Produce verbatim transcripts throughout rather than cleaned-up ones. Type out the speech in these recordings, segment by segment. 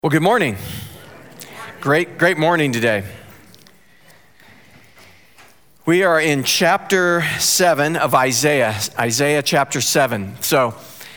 Well, good morning. Great, great morning today. We are in chapter seven of Isaiah, Isaiah chapter seven. So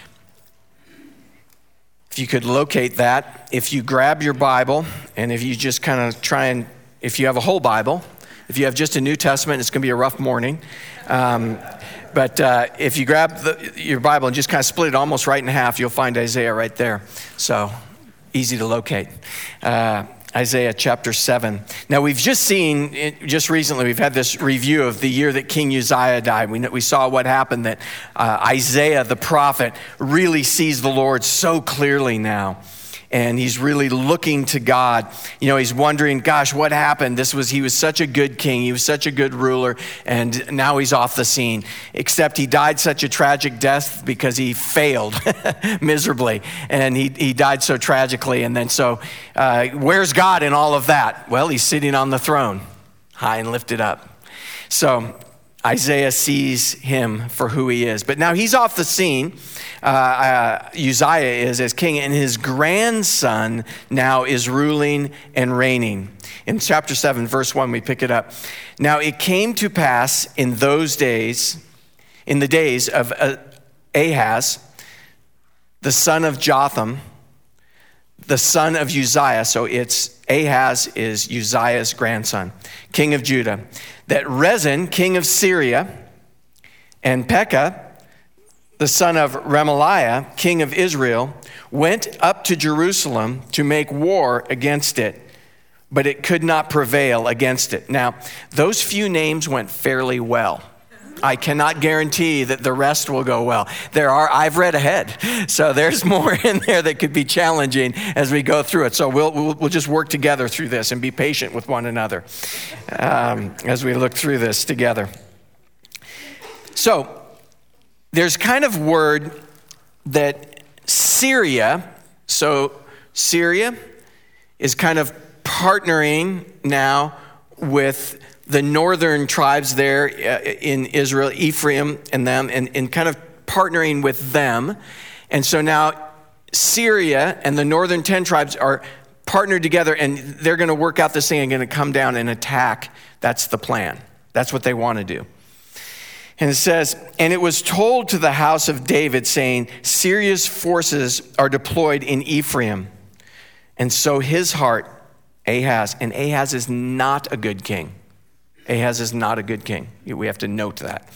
if you could locate that, if you grab your Bible, and if you just kind of try and, if you have a whole Bible, if you have just a New Testament, it's going to be a rough morning. Um, but uh, if you grab the, your Bible and just kind of split it almost right in half, you'll find Isaiah right there. So easy to locate. Uh, Isaiah chapter seven. Now we've just seen, just recently, we've had this review of the year that King Uzziah died. We, we saw what happened, that uh, Isaiah the prophet really sees the Lord so clearly now. And he's really looking to God. You know, he's wondering, gosh, what happened? This was, he was such a good king. He was such a good ruler. And now he's off the scene. Except he died such a tragic death because he failed miserably. And he, he died so tragically. And then so, uh, where's God in all of that? Well, he's sitting on the throne, high and lifted up. So Isaiah sees him for who he is. But now he's off the scene. Uh, uh, Uzziah is as king, and his grandson now is ruling and reigning. In chapter seven, verse one, we pick it up. Now it came to pass in those days, in the days of uh, Ahaz, the son of Jotham, the son of Uzziah, so it's Ahaz is Uzziah's grandson, king of Judah, that Rezin, king of Syria, and Pekah, the son of Remaliah, king of Israel, went up to Jerusalem to make war against it, but it could not prevail against it. Now, those few names went fairly well. I cannot guarantee that the rest will go well. There are, I've read ahead, so there's more in there that could be challenging as we go through it. So we'll we'll, we'll just work together through this and be patient with one another um, as we look through this together. So there's kind of word that Syria, so Syria is kind of partnering now with the northern tribes there in Israel, Ephraim and them, and, and kind of partnering with them. And so now Syria and the northern ten tribes are partnered together, and they're going to work out this thing and going to come down and attack. That's the plan. That's what they want to do. And it says, and it was told to the house of David, saying, Syria's forces are deployed in Ephraim. And so his heart, Ahaz, and Ahaz is not a good king. Ahaz is not a good king. We have to note that.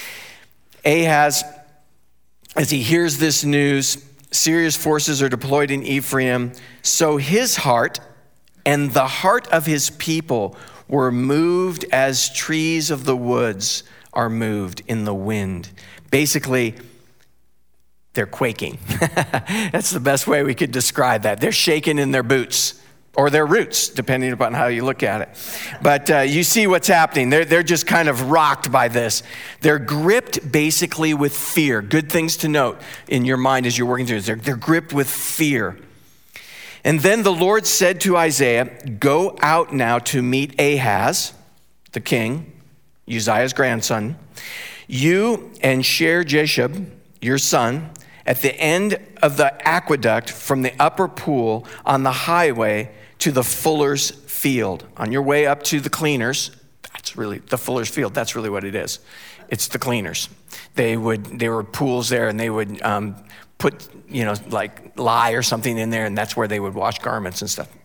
Ahaz, as he hears this news, Syria's forces are deployed in Ephraim, so his heart and the heart of his people were moved as trees of the woods are moved in the wind. Basically, they're quaking. That's the best way we could describe that. They're shaking in their boots or their roots, depending upon how you look at it. But uh, you see what's happening. They're, they're just kind of rocked by this. They're gripped basically with fear. Good things to note in your mind as you're working through this. They're, they're gripped with fear. And then the Lord said to Isaiah, go out now to meet Ahaz, the king, Uzziah's grandson, you and Shear-Jashub, your son, at the end of the aqueduct from the upper pool on the highway to the fuller's field. On your way up to the cleaners, that's really the fuller's field. That's really what it is. It's the cleaners. They would, there were pools there, and they would um, put, you know, like lye or something in there, and that's where they would wash garments and stuff.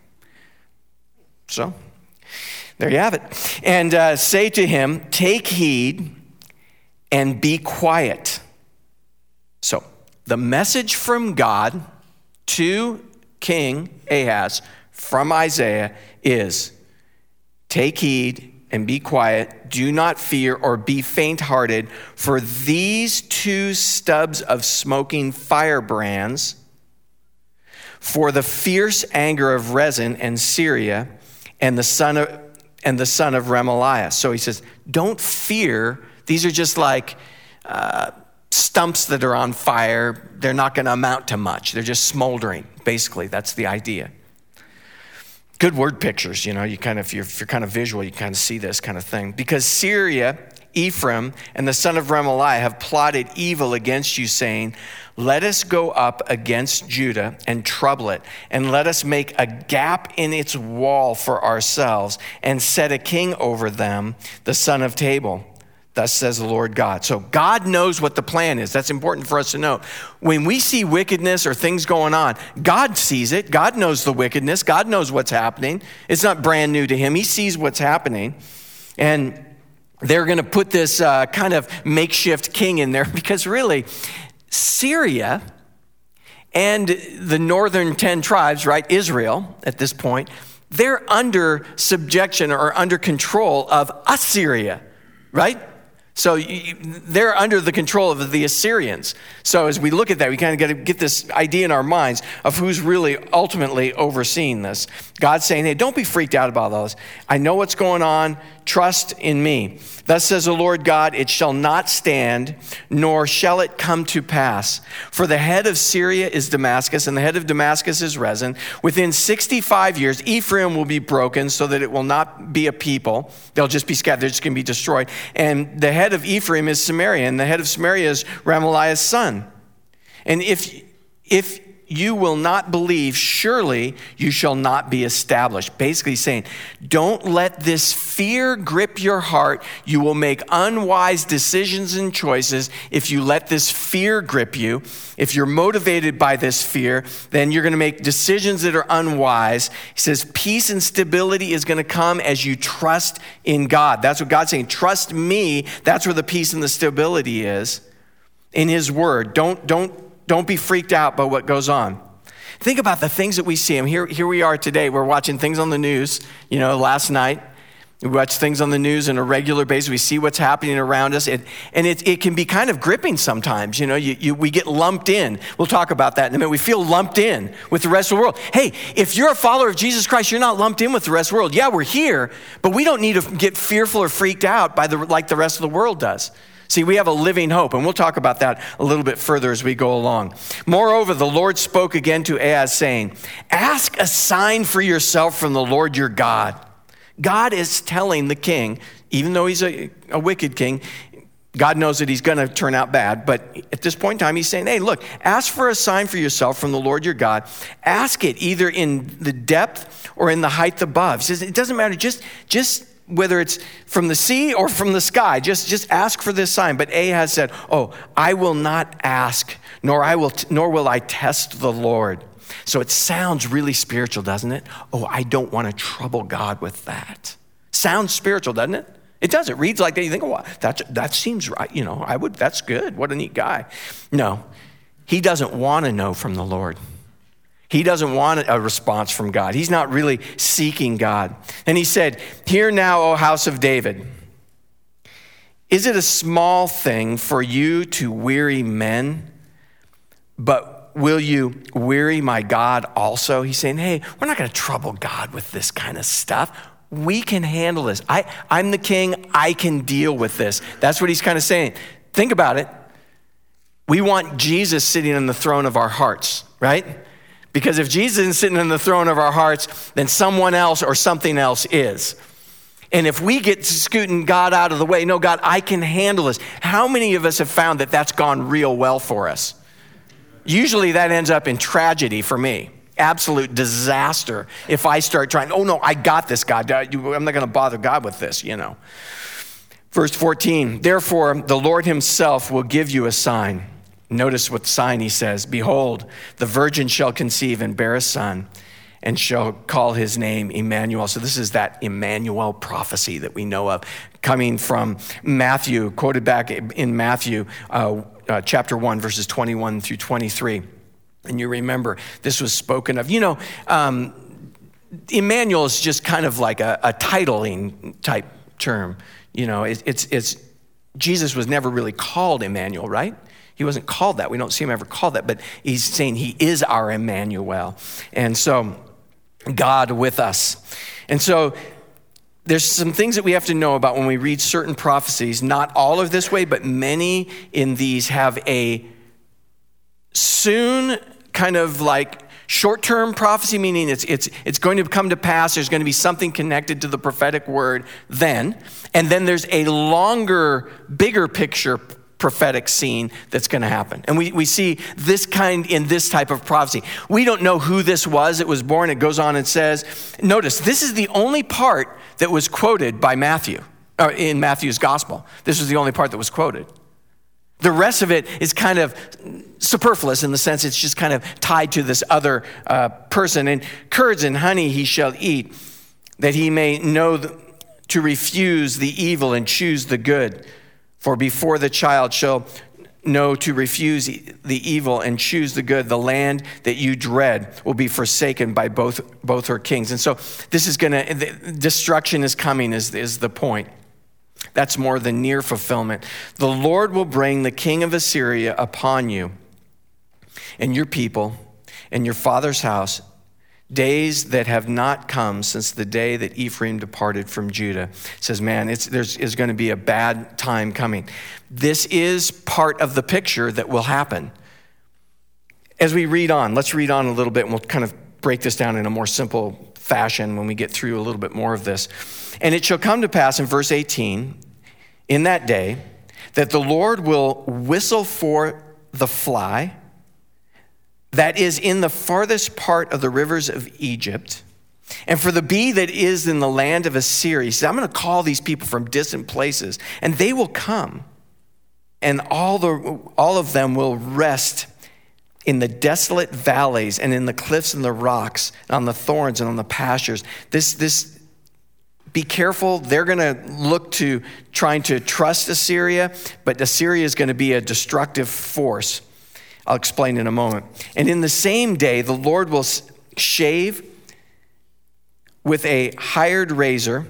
So there you have it. And uh, say to him, take heed and be quiet. So the message from God to King Ahaz from Isaiah is, take heed and be quiet. Do not fear or be faint-hearted, for these two stubs of smoking firebrands, for the fierce anger of Rezin and Syria and the son of and the son of Remaliah. So he says, don't fear. These are just like uh, stumps that are on fire. They're not going to amount to much. They're just smoldering. Basically, that's the idea. Good word pictures, you know, you kind of, if you're, if you're kind of visual, you kind of see this kind of thing. Because Syria Ephraim and the son of Remaliah have plotted evil against you, saying, let us go up against Judah and trouble it, and let us make a gap in its wall for ourselves, and set a king over them, the son of Tabal. Thus says the Lord God. So God knows what the plan is. That's important for us to know. When we see wickedness or things going on, God sees it. God knows the wickedness. God knows what's happening. It's not brand new to him. He sees what's happening. And they're going to put this uh, kind of makeshift king in there because really, Syria and the northern ten tribes, right, Israel at this point, they're under subjection or under control of Assyria, right? So you, they're under the control of the Assyrians. So as we look at that, we kind of got to get this idea in our minds of who's really ultimately overseeing this. God's saying, hey, don't be freaked out about those. I know what's going on. Trust in me. Thus says the Lord God, it shall not stand, nor shall it come to pass. For the head of Syria is Damascus, and the head of Damascus is Rezin. Within sixty-five years, Ephraim will be broken so that it will not be a people. They'll just be scattered. They're just going to be destroyed. And the head of Ephraim is Samaria, and the head of Samaria is Remaliah's son. And if if you will not believe, surely you shall not be established. Basically saying, don't let this fear grip your heart. You will make unwise decisions and choices if you let this fear grip you. If you're motivated by this fear, then you're going to make decisions that are unwise. He says, peace and stability is going to come as you trust in God. That's what God's saying. Trust me. That's where the peace and the stability is, in his word. Don't, don't, Don't be freaked out by what goes on. Think about the things that we see. I mean, here, here we are today. We're watching things on the news. You know, last night, we watch things on the news on a regular basis. We see what's happening around us. It, and it, it can be kind of gripping sometimes. You know, you, you, we get lumped in. We'll talk about that in a minute. We feel lumped in with the rest of the world. Hey, if you're a follower of Jesus Christ, you're not lumped in with the rest of the world. Yeah, we're here, but we don't need to get fearful or freaked out by the like the rest of the world does. See, we have a living hope, and we'll talk about that a little bit further as we go along. Moreover, the Lord spoke again to Ahaz, saying, ask a sign for yourself from the Lord your God. God is telling the king, even though he's a, a wicked king, God knows that he's going to turn out bad, but at this point in time, he's saying, hey, look, ask for a sign for yourself from the Lord your God. Ask it either in the depth or in the height above. He says, it doesn't matter, just, just whether it's from the sea or from the sky, just, just ask for this sign. But Ahaz said, oh, I will not ask, nor I will, nor will I test the Lord. So it sounds really spiritual, doesn't it? Oh, I don't want to trouble God with that. Sounds spiritual, doesn't it? It does. It reads like that. You think, oh, that, that seems right. You know, I would, that's good. What a neat guy. No, he doesn't want to know from the Lord. He doesn't want a response from God. He's not really seeking God. And he said, hear now, O house of David, is it a small thing for you to weary men, but will you weary my God also? He's saying, hey, we're not going to trouble God with this kind of stuff. We can handle this. I, I'm the king. I can deal with this. That's what he's kind of saying. Think about it. We want Jesus sitting on the throne of our hearts, right? Because if Jesus isn't sitting on the throne of our hearts, then someone else or something else is. And if we get scooting God out of the way, no, God, I can handle this. How many of us have found that that's gone real well for us? Usually that ends up in tragedy for me. Absolute disaster if I start trying, oh no, I got this, God. I'm not going to bother God with this, you know. Verse fourteen, therefore the Lord himself will give you a sign. Notice what sign he says. Behold, the virgin shall conceive and bear a son and shall call his name Emmanuel. So this is that Emmanuel prophecy that we know of coming from Matthew, quoted back in Matthew uh, uh, chapter one, verses twenty-one through twenty-three. And you remember this was spoken of. You know, um, Emmanuel is just kind of like a, a titling type term. You know, it, it's it's Jesus was never really called Emmanuel, right? He wasn't called that. We don't see him ever called that, but he's saying he is our Emmanuel. And so God with us. And so there's some things that we have to know about when we read certain prophecies. Not all of this way, but many in these have a soon kind of like Short-term prophecy, meaning it's, it's, it's going to come to pass. There's going to be something connected to the prophetic word then. And then there's a longer, bigger picture prophetic scene that's going to happen. And we, we see this kind in this type of prophecy. We don't know who this was. It was born. It goes on and says, notice, this is the only part that was quoted by Matthew, or in Matthew's gospel. This was the only part that was quoted. The rest of it is kind of superfluous in the sense it's just kind of tied to this other uh, person. And curds and honey he shall eat, that he may know the, to refuse the evil and choose the good. For before the child shall know to refuse the evil and choose the good, the land that you dread will be forsaken by both both her kings. And so this is going to, destruction is coming is, is the point. That's more the near fulfillment. The Lord will bring the king of Assyria upon you and your people and your father's house, days that have not come since the day that Ephraim departed from Judah. It says, man, it's, there's is going to be a bad time coming. This is part of the picture that will happen. As we read on, let's read on a little bit and we'll kind of break this down in a more simple fashion when we get through a little bit more of this. And it shall come to pass in verse eighteen, in that day, that the Lord will whistle for the fly that is in the farthest part of the rivers of Egypt, and for the bee that is in the land of Assyria. He said, I'm going to call these people from distant places, and they will come, and all the all of them will rest in the desolate valleys and in the cliffs and the rocks, and on the thorns and on the pastures. This, this, be careful. They're going to look to trying to trust Assyria, but Assyria is going to be a destructive force. I'll explain in a moment. And in the same day, the Lord will shave with a hired razor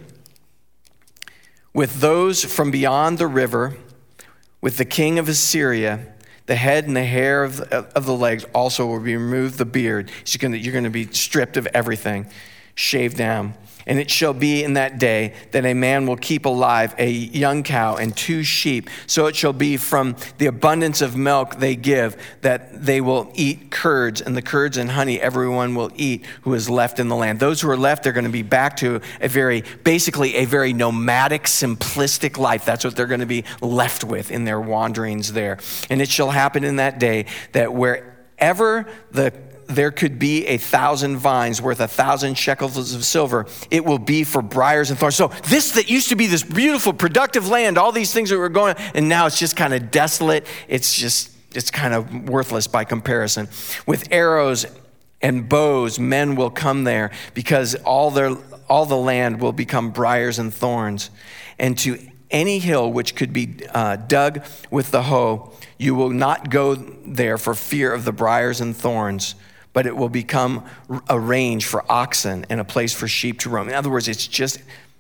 with those from beyond the river, with the king of Assyria. The head and the hair of the, of the legs also will be removed, the beard. So you're going to, you're going to be stripped of everything, shaved down. And it shall be in that day that a man will keep alive a young cow and two sheep. So it shall be from the abundance of milk they give that they will eat curds, and the curds and honey everyone will eat who is left in the land. Those who are left, they're going to be back to a very, basically a very nomadic, simplistic life. That's what they're going to be left with in their wanderings there. And it shall happen in that day that wherever the there could be a thousand vines worth a thousand shekels of silver, it will be for briars and thorns. So this that used to be this beautiful, productive land, all these things that were going, and now it's just kind of desolate. It's just, it's kind of worthless by comparison. With arrows and bows, men will come there, because all their all the land will become briars and thorns. And to any hill which could be uh, dug with the hoe, you will not go there for fear of the briars and thorns, but it will become a range for oxen and a place for sheep to roam. In other words, it's just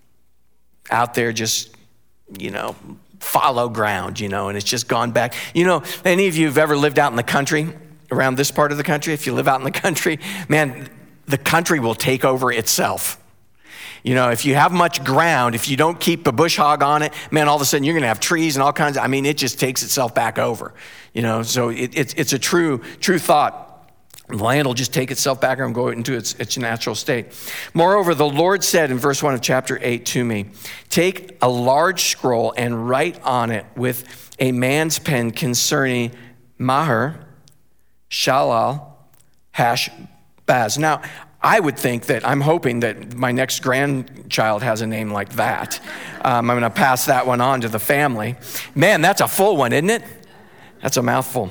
out there, just, you know, fallow ground, you know, and it's just gone back. You know, any of you have ever lived out in the country, around this part of the country? If you live out in the country, man, the country will take over itself. You know, if you have much ground, if you don't keep a bush hog on it, man, all of a sudden you're going to have trees and all kinds of, I mean, it just takes itself back over, you know, so it, it's, it's a true, true thought. The land will just take itself back and go into its, its natural state. Moreover, the Lord said in verse one of chapter eight to me, take a large scroll and write on it with a man's pen concerning Maher, Shalal, Hash, Baz. Now, I would think that, I'm hoping that my next grandchild has a name like that. Um, I'm going to pass that one on to the family. Man, that's a full one, isn't it? That's a mouthful.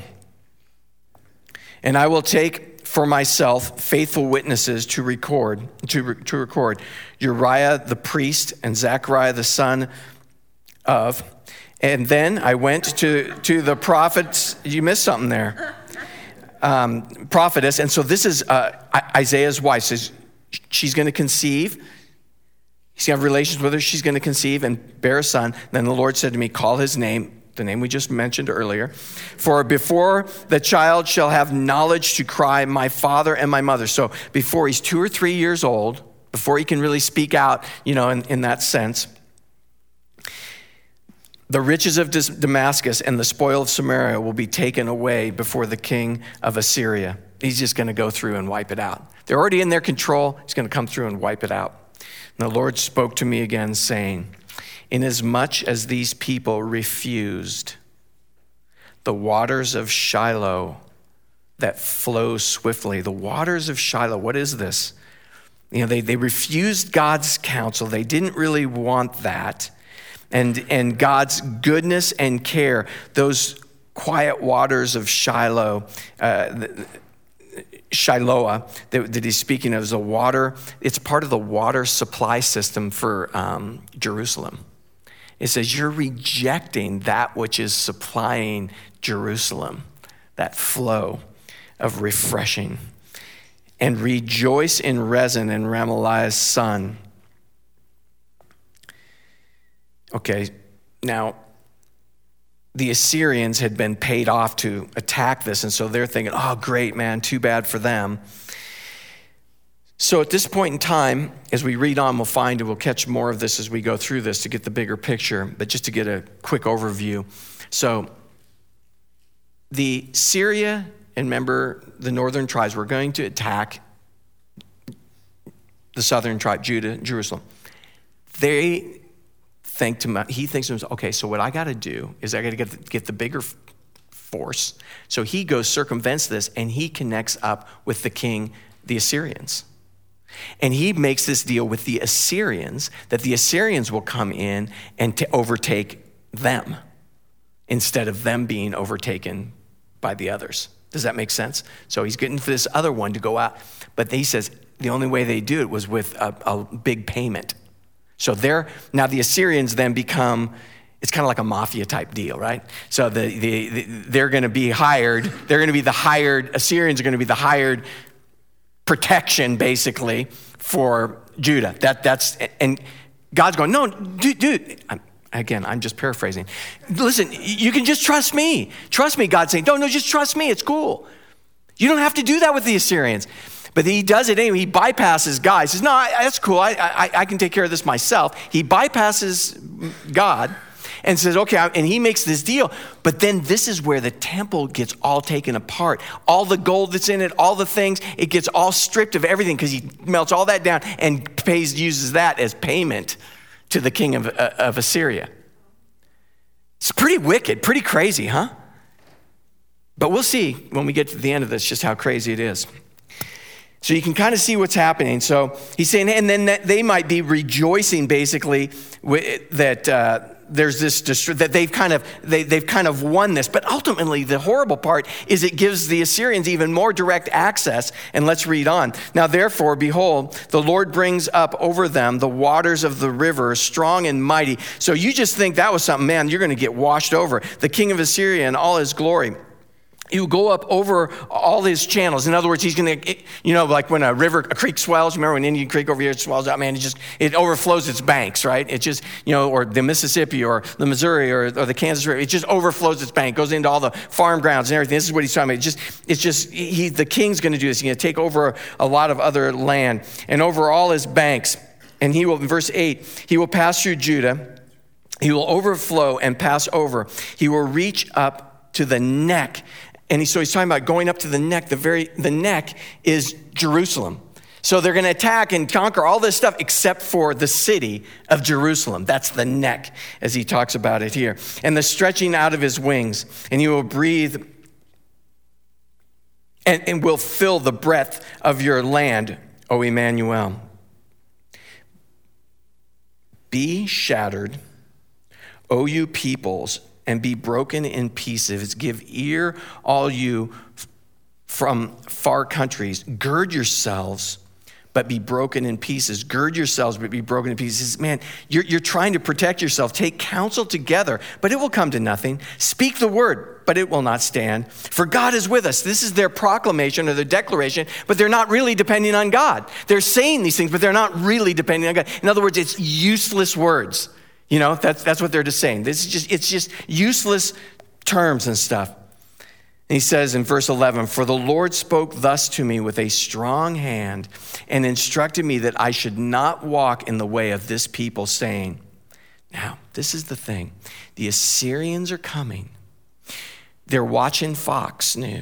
And I will take for myself faithful witnesses to record, to, to record Uriah the priest and Zechariah the son of. And then I went to, to the prophets. You missed something there. Um, prophetess. And so this is uh, Isaiah's wife. Says she's going to conceive. He's going to have relations with her. She's going to conceive and bear a son. Then the Lord said to me, call his name, the name we just mentioned earlier. For before the child shall have knowledge to cry, my father and my mother. So before he's two or three years old, before he can really speak out, you know, in, in that sense, the riches of Damascus and the spoil of Samaria will be taken away before the king of Assyria. he's just going to go through and wipe it out. They're already in their control. He's going to come through and wipe it out. And the Lord spoke to me again, saying, inasmuch as these people refused the waters of Shiloh that flow swiftly. The waters of Shiloh, what is this? You know, they, they refused God's counsel. They didn't really want that. And, and God's goodness and care, those quiet waters of Shiloh, uh, Shiloah that, that he's speaking of, is a water, it's part of the water supply system for um, Jerusalem. It says you're rejecting that which is supplying Jerusalem, that flow of refreshing. And rejoice in Rezin and Remaliah's son. Okay, now the Assyrians had been paid off to attack this, and so they're thinking, oh, great, man, too bad for them. So at this point in time, as we read on, we'll find, and we'll catch more of this as we go through this to get the bigger picture, but just to get a quick overview. So the Syria, and remember the northern tribes were going to attack the southern tribe, Judah, Jerusalem. They think to, he thinks to himself, okay, so what I got to do is I got to get the, get the bigger force. So he goes, circumvents this, and he connects up with the king, the Assyrians. And he makes this deal with the Assyrians that the Assyrians will come in and to overtake them instead of them being overtaken by the others. Does that make sense? So he's getting for this other one to go out. But he says the only way they do it was with a, a big payment. So they're, now the Assyrians then become, it's kind of like a mafia type deal, right? So the, the, the they're going to be hired, they're going to be the hired, Assyrians are going to be the hired protection basically for Judah. That That's, and God's going, no, dude, dude. I'm, Again, I'm just paraphrasing. Listen, you can just trust me. Trust me, God's saying, no, no, just trust me. It's cool. You don't have to do that with the Assyrians. But he does it anyway. He bypasses God. He says, no, I, that's cool. I, I, I can take care of this myself. He bypasses God and says, okay, and he makes this deal. But then this is where the temple gets all taken apart. All the gold that's in it, all the things, it gets all stripped of everything because he melts all that down and pays, uses that as payment to the king of, uh, of Assyria. It's pretty wicked, pretty crazy, huh? But we'll see when we get to the end of this just how crazy it is. So you can kind of see what's happening. So he's saying, and then that they might be rejoicing basically that uh, there's this, that they've kind of, they, they've kind of won this. But ultimately the horrible part is it gives the Assyrians even more direct access. And let's read on. Now therefore, behold, the Lord brings up over them the waters of the river, strong and mighty. So you just think that was something, man, you're going to get washed over. The king of Assyria in all his glory. He will go up over all his channels. In other words, he's going to, you know, like when a river, a creek swells. Remember when Indian Creek over here swells out, man, it just, it overflows its banks, right? It just, you know, or the Mississippi or the Missouri or, or the Kansas River, it just overflows its bank, goes into all the farm grounds and everything. This is what he's talking about. It just, it's just, he, the king's going to do this. He's going to take over a lot of other land and over all his banks. And he will, in verse eight, he will pass through Judah. He will overflow and pass over. He will reach up to the neck. And he, so he's talking about going up to the neck. The very, the neck is Jerusalem. So they're going to attack and conquer all this stuff except for the city of Jerusalem. That's the neck, as he talks about it here. And the stretching out of his wings. And he will breathe and, and will fill the breadth of your land, O Emmanuel. Be shattered, O you peoples, and be broken in pieces. Give ear, all you from far countries. Gird yourselves, but be broken in pieces. Gird yourselves, but be broken in pieces. Man, you're, you're trying to protect yourself. Take counsel together, but it will come to nothing. Speak the word, but it will not stand. For God is with us. This is their proclamation or their declaration, but they're not really depending on God. They're saying these things, but they're not really depending on God. In other words, it's useless words. You know, that's that's what they're just saying. This is just, it's just useless terms and stuff. And he says in verse eleven, for the Lord spoke thus to me with a strong hand and instructed me that I should not walk in the way of this people, saying, now, this is the thing. The Assyrians are coming. They're watching Fox News.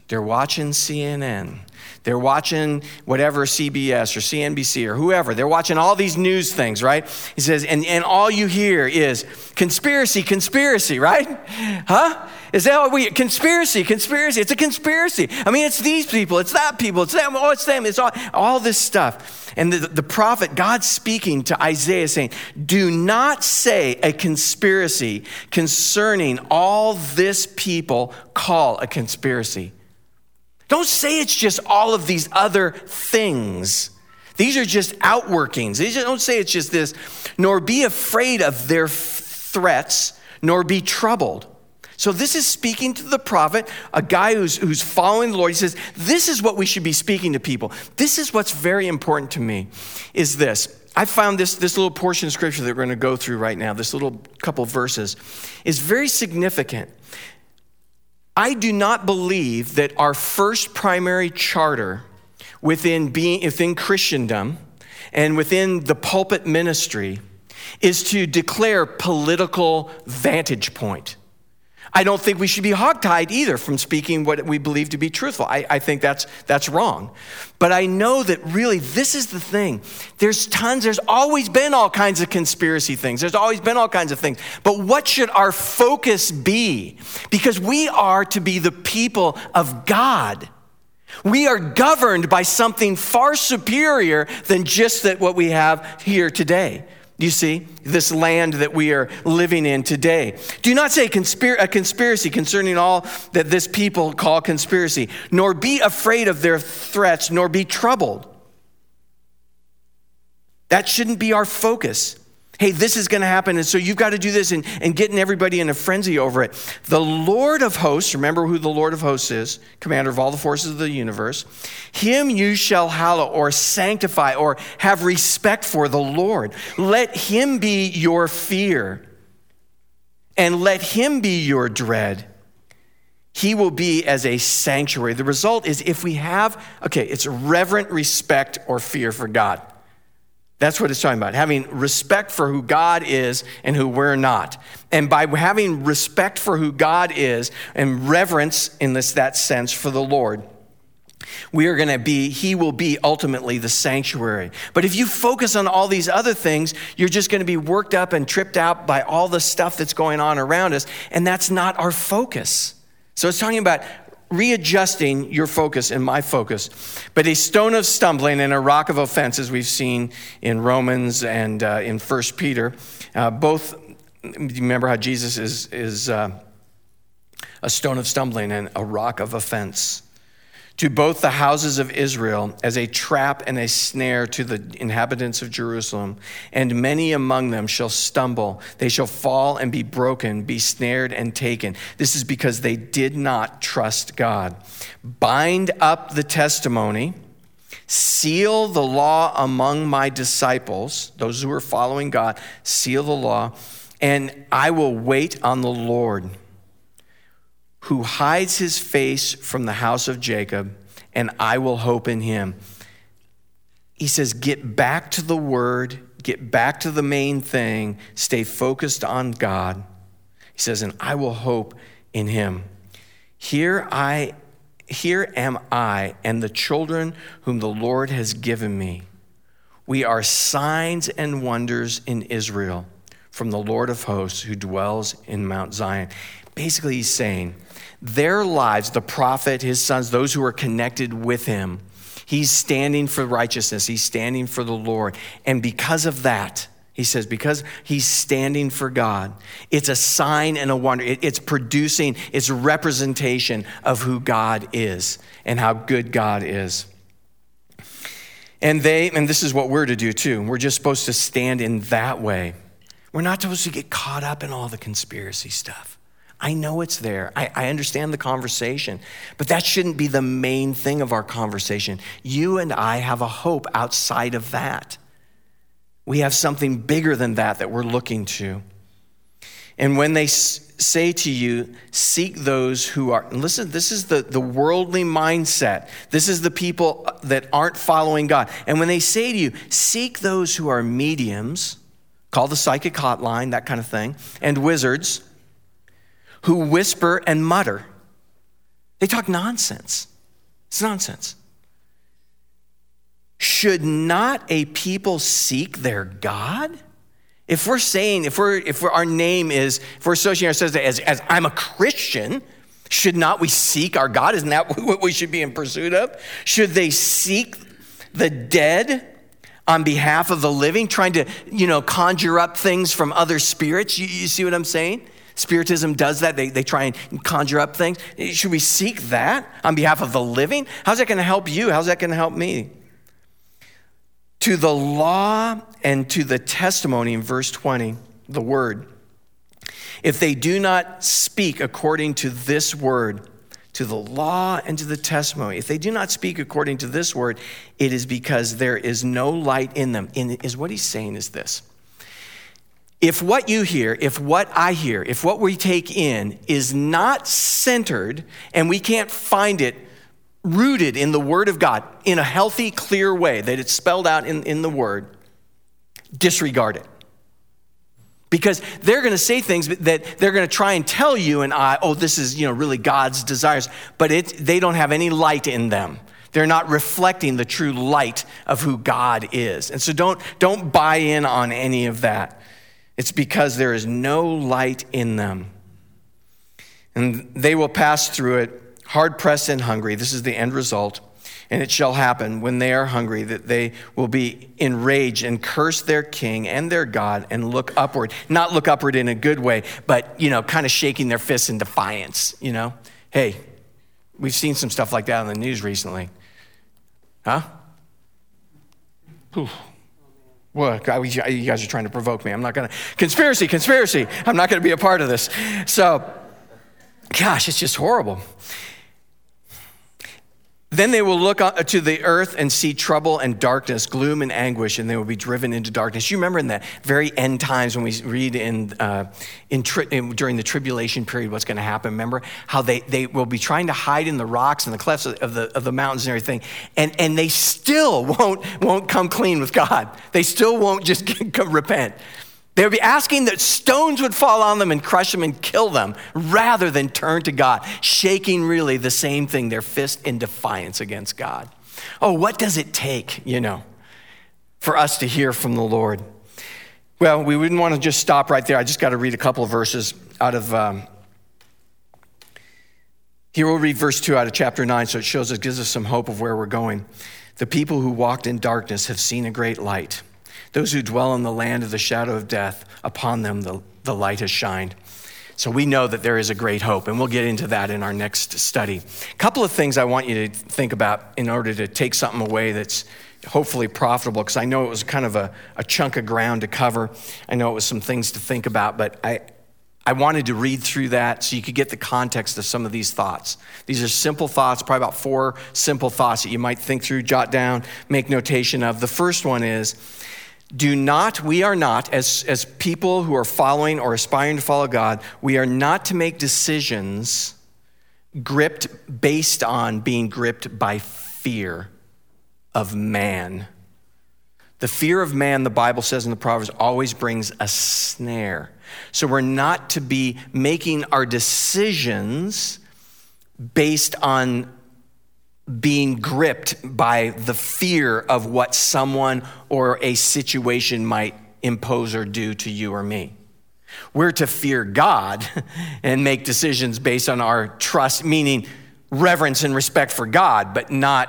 They're watching C N N. They're watching whatever, C B S or C N B C or whoever. They're watching all these news things, right? He says, and, and all you hear is conspiracy, conspiracy, right? Huh? Is that what we, conspiracy, conspiracy. It's a conspiracy. I mean, it's these people, it's that people, it's them, oh, it's them, it's all, all this stuff. And the, the prophet, God's speaking to Isaiah saying, do not say a conspiracy concerning all this people call a conspiracy. Don't say it's just all of these other things. These are just outworkings. These don't say it's just this, nor be afraid of their threats, nor be troubled. So this is speaking to the prophet, a guy who's, who's following the Lord. He says, this is what we should be speaking to people. This is what's very important to me, is this. I found this, this little portion of scripture that we're going to go through right now, this little couple verses, is very significant. I do not believe that our first primary charter within being within Christendom and within the pulpit ministry is to declare political vantage point. I don't think we should be hogtied either from speaking what we believe to be truthful. I, I think that's that's wrong. But I know that really this is the thing. There's tons, there's always been all kinds of conspiracy things. There's always been all kinds of things. But what should our focus be? Because we are to be the people of God. We are governed by something far superior than just that what we have here today. You see, this land that we are living in today. Do not say conspir- a conspiracy concerning all that this people call conspiracy, nor be afraid of their threats, nor be troubled. That shouldn't be our focus. Hey, this is going to happen, and so you've got to do this, and, and getting everybody in a frenzy over it. The Lord of hosts, remember who the Lord of hosts is, commander of all the forces of the universe. Him you shall hallow or sanctify or have respect for, the Lord. Let him be your fear, and let him be your dread. He will be as a sanctuary. The result is if we have, okay, it's reverent respect or fear for God. That's what it's talking about, having respect for who God is and who we're not. And by having respect for who God is and reverence in this that sense for the Lord, we are going to be, he will be ultimately the sanctuary. But if you focus on all these other things, you're just going to be worked up and tripped out by all the stuff that's going on around us, and that's not our focus. So it's talking about readjusting your focus and my focus. But a stone of stumbling and a rock of offense, as we've seen in Romans and uh, in First Peter, uh, both, remember how Jesus is, is uh, a stone of stumbling and a rock of offense to both the houses of Israel as a trap and a snare to the inhabitants of Jerusalem. And many among them shall stumble. They shall fall and be broken, be snared and taken. This is because they did not trust God. Bind up the testimony, seal the law among my disciples, those who are following God, seal the law, and I will wait on the Lord, who hides his face from the house of Jacob, and I will hope in him. He says, get back to the word, get back to the main thing, stay focused on God. He says, and I will hope in him. Here I, here am I and the children whom the Lord has given me. We are signs and wonders in Israel from the Lord of hosts who dwells in Mount Zion. Basically, he's saying, their lives, the prophet, his sons, those who are connected with him, he's standing for righteousness. He's standing for the Lord. And because of that, he says, because he's standing for God, it's a sign and a wonder. It's producing, it's a representation of who God is and how good God is. And they, and this is what we're to do too. We're just supposed to stand in that way. We're not supposed to get caught up in all the conspiracy stuff. I know it's there. I, I understand the conversation, but that shouldn't be the main thing of our conversation. You and I have a hope outside of that. We have something bigger than that that we're looking to. And when they s- say to you, seek those who are, and listen, this is the, the worldly mindset. This is the people that aren't following God. And when they say to you, seek those who are mediums, call the psychic hotline, that kind of thing, and wizards, who whisper and mutter. They talk nonsense. It's nonsense. Should not a people seek their God? If we're saying, if we're, if we're, our name is, if we're associating ourselves as, as I'm a Christian, should not we seek our God? Isn't that what we should be in pursuit of? Should they seek the dead on behalf of the living, trying to, you know, conjure up things from other spirits? You, you see what I'm saying? Spiritism does that. They, they try and conjure up things. Should we seek that on behalf of the living? How's that going to help you? How's that going to help me? To the law and to the testimony in verse twenty, the word. If they do not speak according to this word, to the law and to the testimony, if they do not speak according to this word, it is because there is no light in them. And is what he's saying is this. If what you hear, if what I hear, if what we take in is not centered and we can't find it rooted in the word of God in a healthy, clear way, that it's spelled out in, in the word, disregard it. Because they're going to say things that they're going to try and tell you and I, oh, this is, you know, really God's desires, but it, they don't have any light in them. They're not reflecting the true light of who God is. And so don't, don't buy in on any of that. It's because there is no light in them. And they will pass through it, hard pressed and hungry. This is the end result. And it shall happen when they are hungry that they will be enraged and curse their king and their God and look upward. Not look upward in a good way, but, you know, kind of shaking their fists in defiance, you know. Hey, we've seen some stuff like that on the news recently. Huh? Whew. What? You guys are trying to provoke me. I'm not going to. Conspiracy, conspiracy. I'm not going to be a part of this. So, gosh, it's just horrible. Then they will look to the earth and see trouble and darkness, gloom and anguish, and they will be driven into darkness. You remember in the very end times when we read in, uh, in, tri- in during the tribulation period what's going to happen? Remember how they, they will be trying to hide in the rocks and the clefts of the of the mountains and everything, and and they still won't won't come clean with God. They still won't just repent. They would be asking that stones would fall on them and crush them and kill them rather than turn to God, shaking really the same thing, their fist in defiance against God. Oh, what does it take, you know, for us to hear from the Lord? Well, we wouldn't want to just stop right there. I just got to read a couple of verses out of, um, here we'll read verse two out of chapter nine, so it shows us, gives us some hope of where we're going. The people who walked in darkness have seen a great light. Those who dwell in the land of the shadow of death, upon them the, the light has shined. So we know that there is a great hope, and we'll get into that in our next study. A couple of things I want you to think about in order to take something away that's hopefully profitable, because I know it was kind of a, a chunk of ground to cover. I know it was some things to think about, but I, I wanted to read through that so you could get the context of some of these thoughts. These are simple thoughts, probably about four simple thoughts that you might think through, jot down, make notation of. The first one is, Do not, we are not, as, as people who are following or aspiring to follow God, we are not to make decisions gripped based on being gripped by fear of man. The fear of man, the Bible says in the Proverbs, always brings a snare. So we're not to be making our decisions based on being gripped by the fear of what someone or a situation might impose or do to you or me. We're to fear God and make decisions based on our trust, meaning reverence and respect for God, but not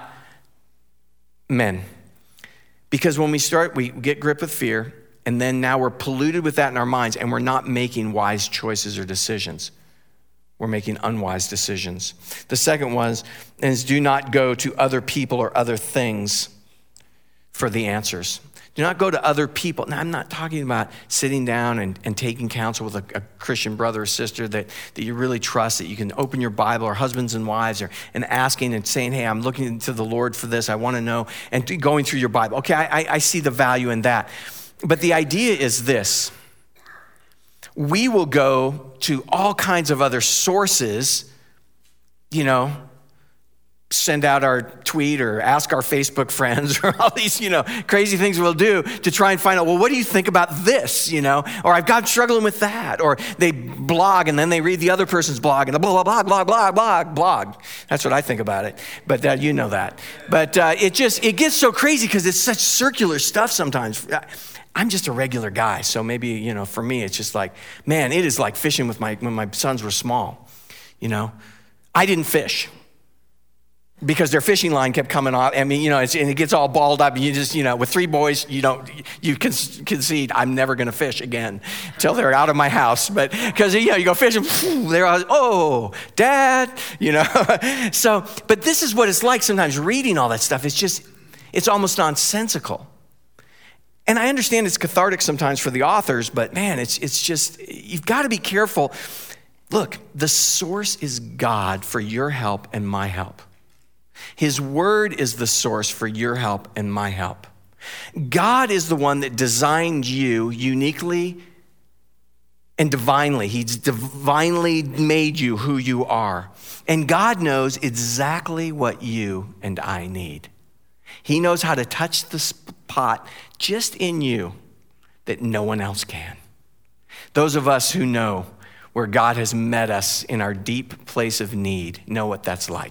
men. Because when we start, we get gripped with fear, and then now we're polluted with that in our minds, and we're not making wise choices or decisions. We're making unwise decisions. The second one is do not go to other people or other things for the answers. Do not go to other people. Now, I'm not talking about sitting down and, and taking counsel with a, a Christian brother or sister that, that you really trust, that you can open your Bible, or husbands and wives, or and asking and saying, hey, I'm looking to the Lord for this. I want to know, and going through your Bible. Okay, I, I see the value in that. But the idea is this. We will go to all kinds of other sources, you know, send out our tweet or ask our Facebook friends or all these, you know, crazy things we'll do to try and find out, well, what do you think about this, you know? Or I've got struggling with that. Or they blog and then they read the other person's blog and the blah, blah, blah, blah, blah, blah, blog. That's what I think about it. But uh, you know that. But uh, it just, it gets so crazy because it's such circular stuff sometimes. I'm just a regular guy. So maybe, you know, for me, it's just like, man, it is like fishing with my, when my sons were small, you know? I didn't fish. Because their fishing line kept coming off. I mean, you know, it's, and it gets all balled up. You just, you know, with three boys, you don't, you can concede, I'm never going to fish again until they're out of my house. But because, you know, you go fishing, they're all, oh, Dad, you know. So, but this is what it's like sometimes reading all that stuff. It's just, it's almost nonsensical. And I understand it's cathartic sometimes for the authors, but man, it's it's just, you've got to be careful. Look, the source is God for your help and my help. His word is the source for your help and my help. God is the one that designed you uniquely and divinely. He's divinely made you who you are. And God knows exactly what you and I need. He knows how to touch the spot just in you that no one else can. Those of us who know where God has met us in our deep place of need know what that's like.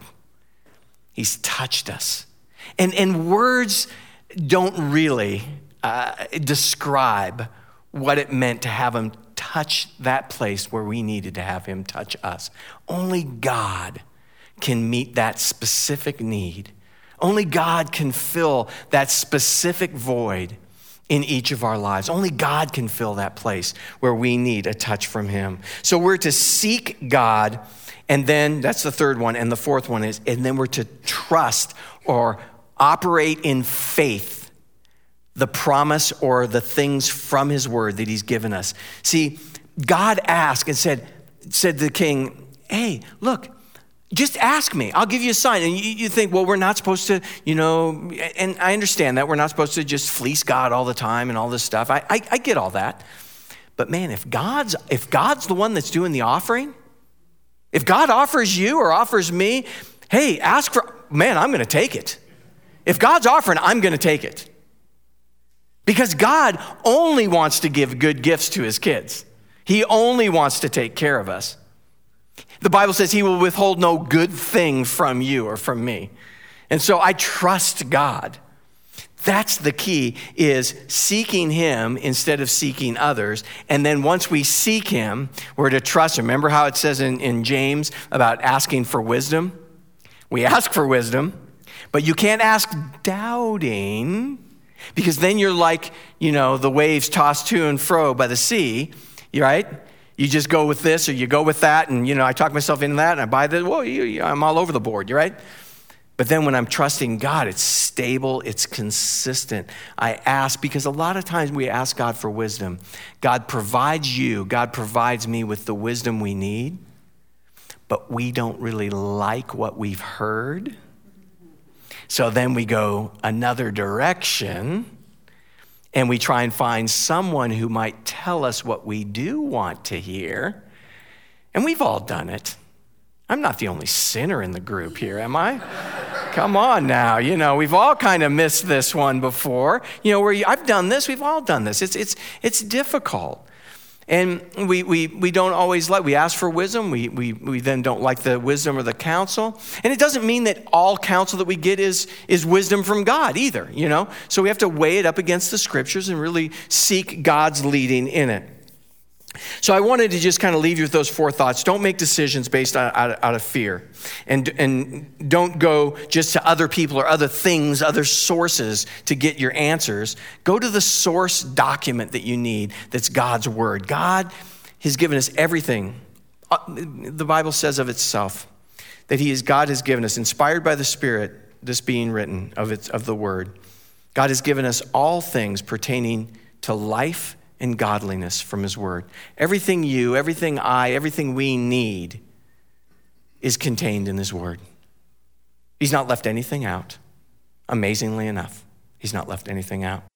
He's touched us. And, and words don't really uh, describe what it meant to have him touch that place where we needed to have him touch us. Only God can meet that specific need. Only God can fill that specific void in each of our lives. Only God can fill that place where we need a touch from him. So we're to seek God. And then that's the third one. And the fourth one is, and then we're to trust or operate in faith the promise or the things from his word that he's given us. See, God asked and said, said to the king, hey, look, just ask me. I'll give you a sign. And you, you think, well, we're not supposed to, you know, and I understand that. We're not supposed to just fleece God all the time and all this stuff. I, I, I get all that. But man, if God's, if God's the one that's doing the offering, if God offers you or offers me, hey, ask for, man, I'm going to take it. If God's offering, I'm going to take it. Because God only wants to give good gifts to his kids. He only wants to take care of us. The Bible says he will withhold no good thing from you or from me. And so I trust God. That's the key, is seeking him instead of seeking others. And then once we seek him, we're to trust him. Remember how it says in, in James about asking for wisdom? We ask for wisdom, but you can't ask doubting, because then you're like, you know, the waves tossed to and fro by the sea, right? You just go with this or you go with that, and, you know, I talk myself into that and I buy this. Whoa, you, you, I'm all over the board, you right? But then when I'm trusting God, it's stable, it's consistent. I ask, because a lot of times we ask God for wisdom. God provides you, God provides me with the wisdom we need, but we don't really like what we've heard. So then we go another direction and we try and find someone who might tell us what we do want to hear. And we've all done it. I'm not the only sinner in the group here, am I? Come on now, you know, we've all kind of missed this one before. You know, where you, I've done this, we've all done this. It's it's it's difficult. And we we we don't always like, we ask for wisdom, we we we then don't like the wisdom or the counsel. And it doesn't mean that all counsel that we get is is wisdom from God either, you know? So we have to weigh it up against the scriptures and really seek God's leading in it. So I wanted to just kind of leave you with those four thoughts. Don't make decisions based on, out, out of fear. And, and don't go just to other people or other things, other sources to get your answers. Go to the source document that you need, that's God's word. God has given us everything. The Bible says of itself that he is, God has given us, inspired by the Spirit, this being written of, its, of the word. God has given us all things pertaining to life and godliness from his word. Everything you, everything I, everything we need is contained in his word. He's not left anything out. Amazingly enough, he's not left anything out.